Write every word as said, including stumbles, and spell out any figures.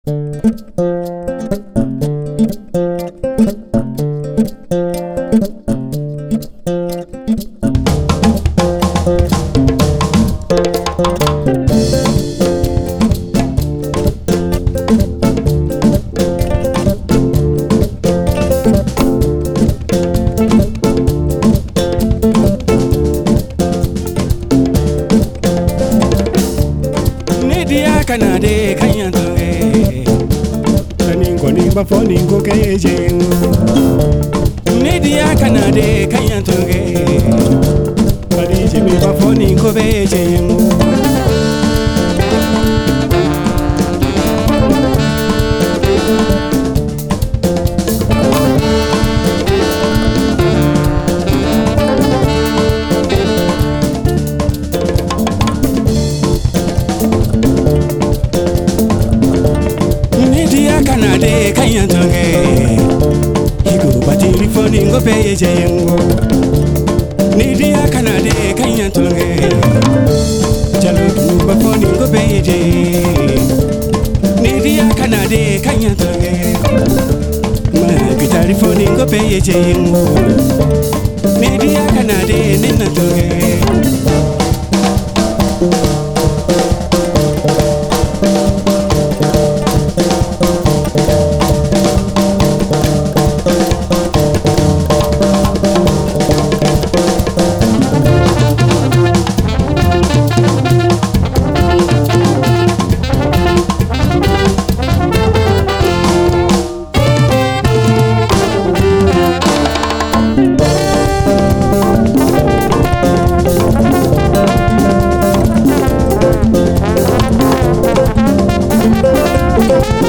Canade Kanyantonge Taningo Nimba Foningo Kayajing Nidia Canade Kanyantonge Padiji Miba Foningo Beijing Canade Kanyantonge Higo Batiri Foningo Beijing Nidia Canade Kanyantonge Jalu Bafoningo Beijing Nidia Canade Kanyantonge Magitari Foningo Beijing Nidia Canade Ninatonge We'll be right back.